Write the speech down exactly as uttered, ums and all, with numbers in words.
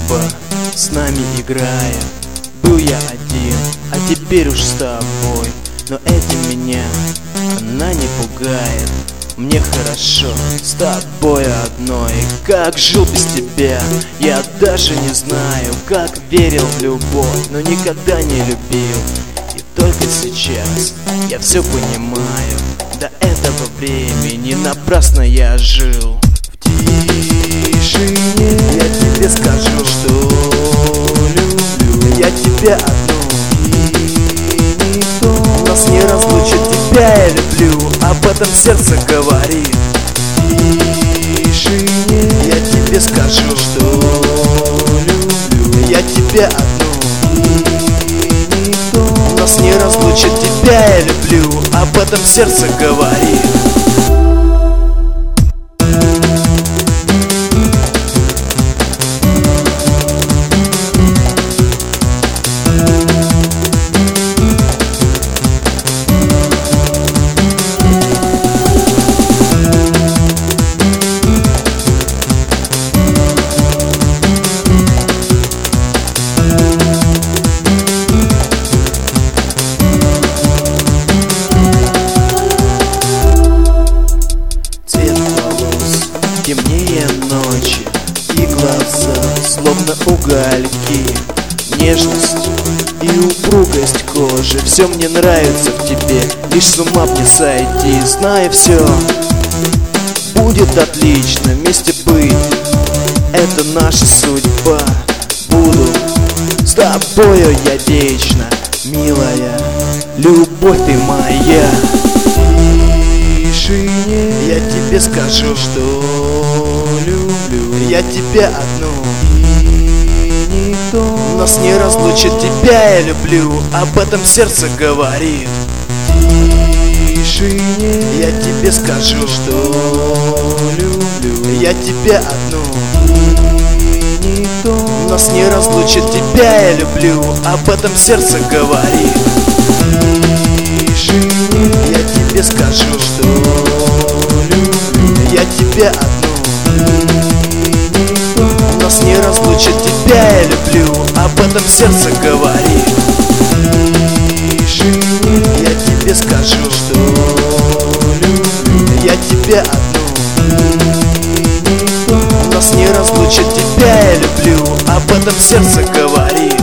судьба с нами играет. Был я один, а теперь уж с тобой, но этим меня она не пугает. Мне хорошо с тобой одной, как жил без тебя, я даже не знаю. Как верил в любовь, но никогда не любил. И только сейчас я все понимаю. До этого времени напрасно я жил. В тишине я тебе скажу, что люблю я тебя одну, и никто нас не разлучит. Тебя я люблю, об этом сердце говорит. В тишине я тебе скажу, что люблю я тебя одну, и никто нас не разлучит. Тебя я люблю, об этом сердце говорит. Темнее ночи и глаза, словно угольки. Нежность и упругость кожи, все мне нравится в тебе, лишь с ума мне сойти. Знаю, все будет отлично, вместе быть — это наша судьба. Буду с тобою я вечно, милая, любовь ты моя. Я тебе скажу, что люблю я тебя одну, и никто нас не разлучит. Тебя я люблю, об этом сердце говорит. В тишине я тебе скажу, что люблю я тебя одну, и никто нас не разлучит. Тебя я люблю, об этом сердце говорит. В тишине я тебе скажу, что люблю я тебя одну, и никто нас не разлучит. Тебя я люблю, об этом сердце говорит. В тишине я тебе скажу, что люблю я тебя одну, и никто нас не разлучит. Тебя я люблю, об этом сердце говорит.